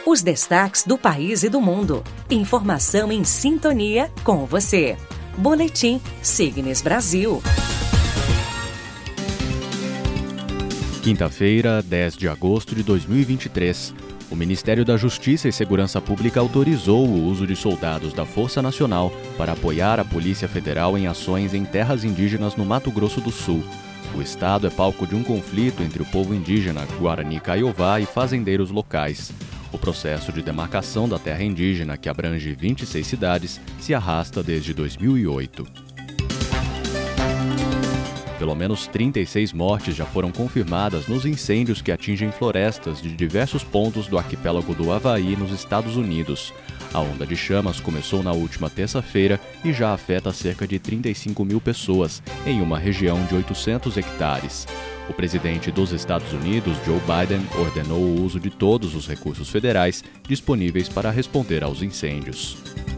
Os destaques do país e do mundo. Informação em sintonia com você. Boletim Signes Brasil. Quinta-feira, 10 de agosto de 2023. O Ministério da Justiça e Segurança Pública autorizou o uso de soldados da Força Nacional para apoiar a Polícia Federal em ações em terras indígenas no Mato Grosso do Sul. O estado é palco de um conflito entre o povo indígena Guarani Kaiowá e fazendeiros locais. O processo de demarcação da terra indígena, que abrange 26 cidades, se arrasta desde 2008. Pelo menos 36 mortes já foram confirmadas nos incêndios que atingem florestas de diversos pontos do arquipélago do Havaí, nos Estados Unidos. A onda de chamas começou na última terça-feira e já afeta cerca de 35 mil pessoas, em uma região de 800 hectares. O presidente dos Estados Unidos, Joe Biden, ordenou o uso de todos os recursos federais disponíveis para responder aos incêndios.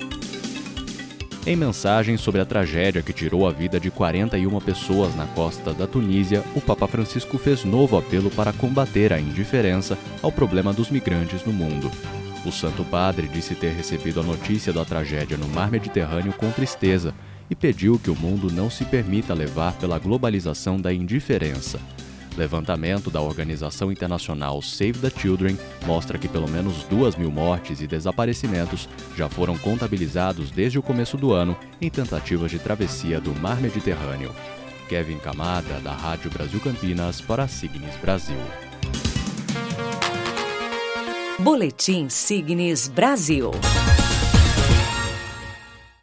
Em mensagem sobre a tragédia que tirou a vida de 41 pessoas na costa da Tunísia, o Papa Francisco fez novo apelo para combater a indiferença ao problema dos migrantes no mundo. O Santo Padre disse ter recebido a notícia da tragédia no Mar Mediterrâneo com tristeza e pediu que o mundo não se permita levar pela globalização da indiferença. Levantamento da organização internacional Save the Children mostra que pelo menos 2.000 mortes e desaparecimentos já foram contabilizados desde o começo do ano em tentativas de travessia do Mar Mediterrâneo. Kevin Camada, da Rádio Brasil Campinas, para a Signes Brasil. Boletim Signes Brasil.